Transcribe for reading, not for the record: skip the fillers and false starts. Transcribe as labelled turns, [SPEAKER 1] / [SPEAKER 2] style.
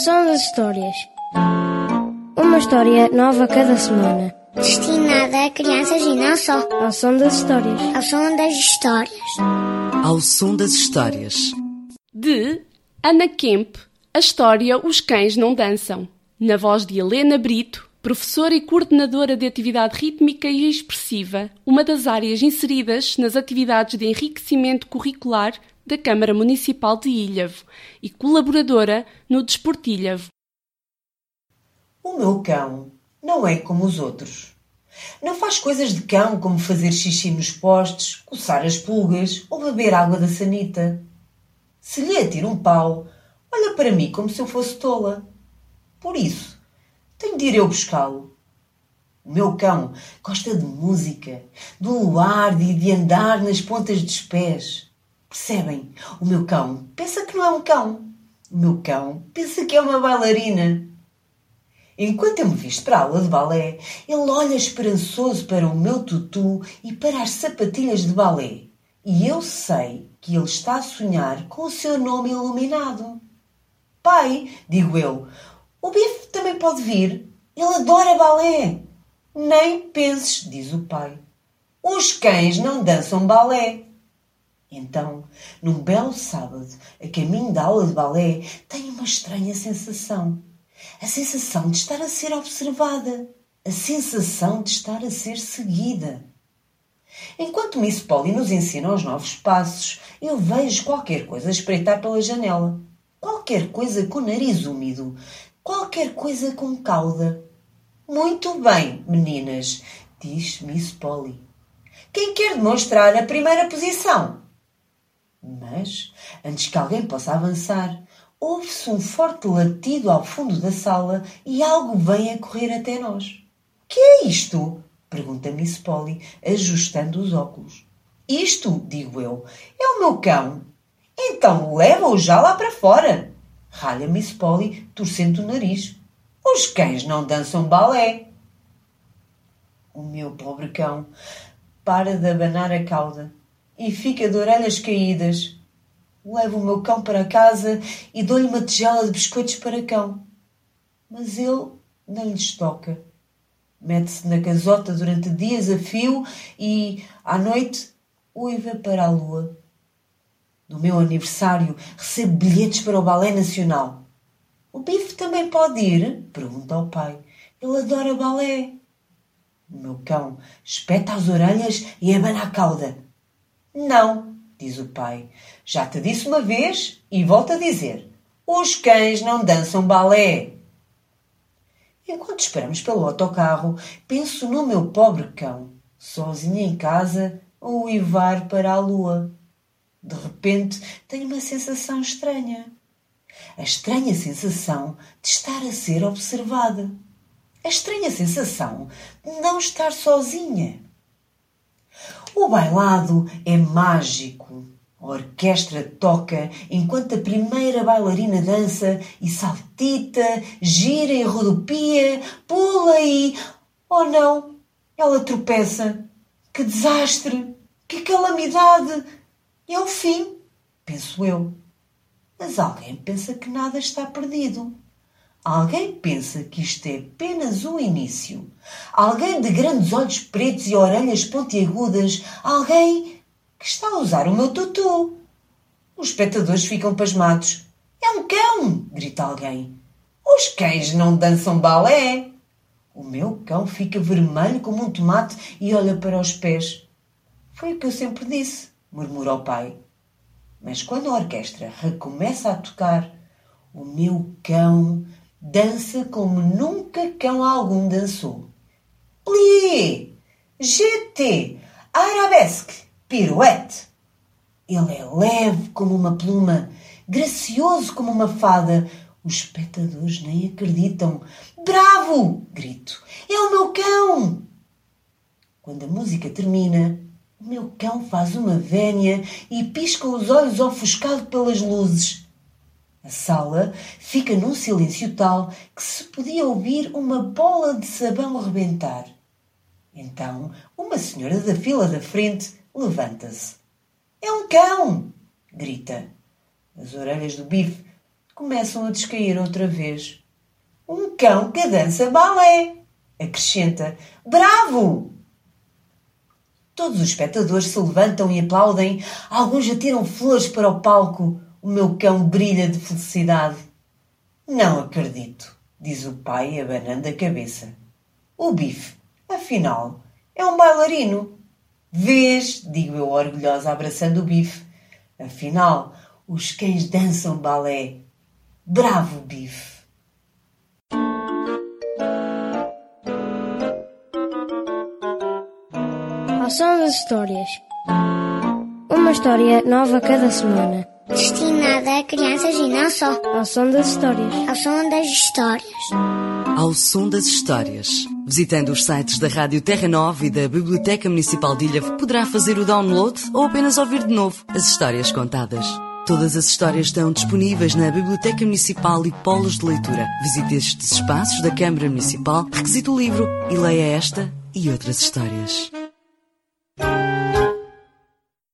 [SPEAKER 1] som das histórias. Uma história nova cada semana.
[SPEAKER 2] Destinada a crianças e não só.
[SPEAKER 1] Ao som das histórias.
[SPEAKER 2] Ao som das histórias.
[SPEAKER 3] Ao som das histórias.
[SPEAKER 4] De Ana Kemp, a história Os Cães Não Dançam. Na voz de Helena Brito, professora e coordenadora de atividade rítmica e expressiva, uma das áreas inseridas nas atividades de enriquecimento curricular da Câmara Municipal de Ilhavo e colaboradora no Desportilhavo.
[SPEAKER 5] O meu cão não é como os outros. Não faz coisas de cão como fazer xixi nos postes, coçar as pulgas ou beber água da sanita. Se lhe atiro um pau, olha para mim como se eu fosse tola. Por isso, tenho de ir eu buscá-lo. O meu cão gosta de música, do luar e de andar nas pontas dos pés. Percebem? O meu cão pensa que não é um cão. O meu cão pensa que é uma bailarina. Enquanto eu me visto para a aula de balé, ele olha esperançoso para o meu tutu e para as sapatilhas de balé. E eu sei que ele está a sonhar com o seu nome iluminado. Pai, digo eu, o Bife também pode vir. Ele adora balé. Nem penses, diz o pai. Os cães não dançam balé. Então, num belo sábado, a caminho da aula de balé, tenho uma estranha sensação. A sensação de estar a ser observada. A sensação de estar a ser seguida. Enquanto Miss Polly nos ensina os novos passos, eu vejo qualquer coisa espreitar pela janela. Qualquer coisa com o nariz úmido. Qualquer coisa com cauda. Muito bem, meninas, diz Miss Polly. Quem quer demonstrar a primeira posição? Mas, antes que alguém possa avançar, ouve-se um forte latido ao fundo da sala e algo vem a correr até nós. O que é isto? Pergunta Miss Polly, ajustando os óculos. Isto, digo eu, é o meu cão. Então leva-o já lá para fora. Ralha Miss Polly, torcendo o nariz. Os cães não dançam balé. O meu pobre cão para de abanar a cauda e fica de orelhas caídas. Levo o meu cão para casa e dou-lhe uma tigela de biscoitos para cão. Mas ele não lhes toca. Mete-se na casota durante dias a fio e, à noite, uiva para a lua. No meu aniversário, recebo bilhetes para o Balé Nacional. O Bife também pode ir? Pergunta ao pai. Ele adora balé. O meu cão espeta as orelhas e abana a cauda. Não, diz o pai. Já te disse uma vez e volto a dizer. Os cães não dançam balé. Enquanto esperamos pelo autocarro, penso no meu pobre cão, sozinho em casa, a uivar para a lua. De repente, tenho uma sensação estranha. A estranha sensação de estar a ser observada. A estranha sensação de não estar sozinha. O bailado é mágico. A orquestra toca enquanto a primeira bailarina dança e saltita, gira e rodopia, pula e... Oh não! Ela tropeça. Que desastre! Que calamidade! É o fim, penso eu. Mas alguém pensa que nada está perdido. Alguém pensa que isto é apenas o início. Alguém de grandes olhos pretos e orelhas pontiagudas. Alguém que está a usar o meu tutu. Os espectadores ficam pasmados. É um cão, grita alguém. Os cães não dançam balé. O meu cão fica vermelho como um tomate e olha para os pés. Foi o que eu sempre disse, murmura o pai. Mas quando a orquestra recomeça a tocar, o meu cão dança como nunca cão algum dançou. Plié, jeté, arabesque, pirouette. Ele é leve como uma pluma, gracioso como uma fada. Os espectadores nem acreditam. Bravo! Grito. É o meu cão! Quando a música termina, o meu cão faz uma vénia e pisca os olhos ofuscado pelas luzes. A sala fica num silêncio tal que se podia ouvir uma bola de sabão rebentar. Então, uma senhora da fila da frente levanta-se. É um cão! Grita. As orelhas do Bife começam a descair outra vez. Um cão que dança balé! Acrescenta. Bravo! Todos os espectadores se levantam e aplaudem. Alguns atiram flores para o palco. O meu cão brilha de felicidade. Não acredito, diz o pai abanando a cabeça. O Bife, afinal, é um bailarino. Vês, digo eu orgulhosa abraçando o Bife. Afinal, os cães dançam balé. Bravo, Bife!
[SPEAKER 1] Ao som das histórias. Uma história nova cada semana.
[SPEAKER 2] Destinada a crianças e não só.
[SPEAKER 1] Ao som das histórias.
[SPEAKER 2] Ao som das histórias.
[SPEAKER 3] Ao som das histórias. Visitando os sites da Rádio Terra Nova e da Biblioteca Municipal de Ilha, poderá fazer o download ou apenas ouvir de novo as histórias contadas. Todas as histórias estão disponíveis na Biblioteca Municipal e Polos de Leitura. Visite estes espaços da Câmara Municipal, requisite o livro e leia esta e outras histórias.